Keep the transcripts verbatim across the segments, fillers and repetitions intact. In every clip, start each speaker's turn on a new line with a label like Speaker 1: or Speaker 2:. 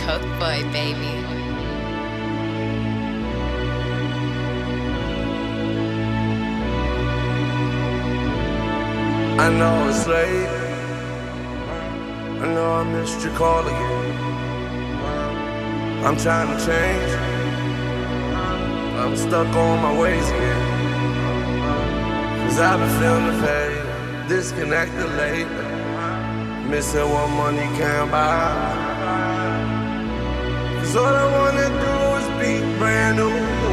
Speaker 1: Coke boy, baby.
Speaker 2: I know it's late. I know I missed your call again. I'm trying to change. I'm stuck on my ways again. Cause I've been feeling the pain, disconnected lately. Missing what money can buy. Cause all I wanna do is be brand new.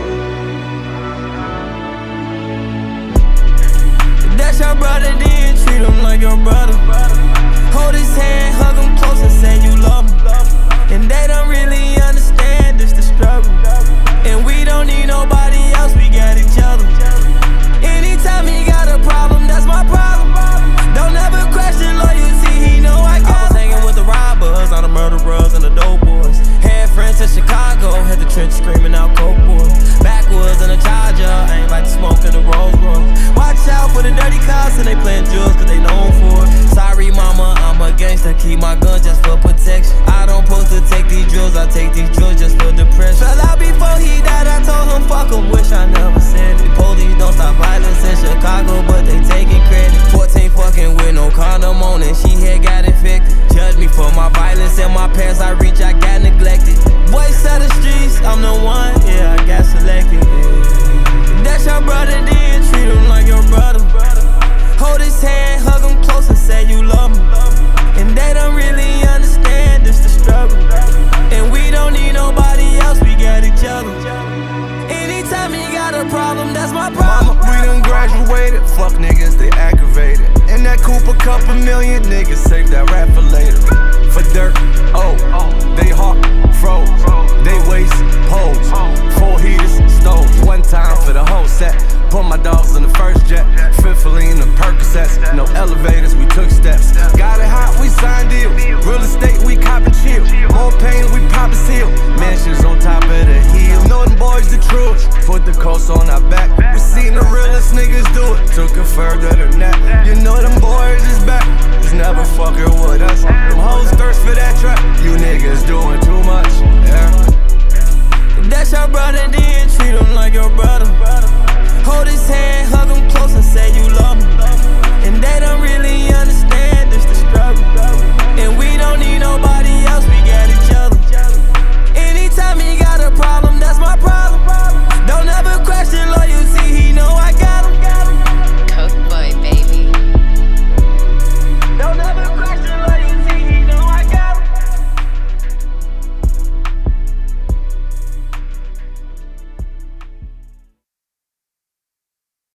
Speaker 3: That's your brother, then treat him like your brother. Hold his hand, hug him close and say you love him. And they don't really understand this the struggle. And we don't need nobody else, we got each other. Anytime he got a problem, that's my problem. Don't ever question loyalty, he know I got I was hanging with the robbers, all the murderers and the dope boys. Had friends in Chicago, had the trench screaming out coke boys. Backwoods in a Charger, ain't like the smoke in the Rolls Royce. Watch out for the dirty cops and they playing drugs cause they known for it. Sorry mama, I'm a gangster, keep my gun just for protection. I don't supposed to take these drugs, I take these drugs just for depression. Fell out before he died, I told him fuck him, wish I never said it. Police don't stop violence in Chicago, but they taking credit. fourteen fucking with no condom on and she had got infected. Judge me for my violence and my past I reach, I got neglected. Voice of the streets, I'm the one, yeah, I got selected. Yeah. That's your brother, then treat him like your brother. Hold his hand, hug him close and say you love him. And they don't really understand this the struggle. And we don't need nobody else, we got each other. Anytime you got a problem, that's my problem.
Speaker 2: Mama, we done graduated, fuck niggas, they aggravated. In that coupe, a couple million niggas, save that rap for later. For dirt, oh, they hawk, froze. They waste, pose, four heaters, stoves. One time for the whole set. Put my dogs in the first jet. Fifthly in the Percocets. No elevators, we took steps. Got it hot, we signed deals. Real estate, we cop and chill. More pain, we pop and seal. Mansions on top of the hill. Know them boys the truth. Put the coast on our back. We seen the realest niggas do it. Took it further than that. You know them boys is back. Just never fucking with us. Them hoes thirst for that track.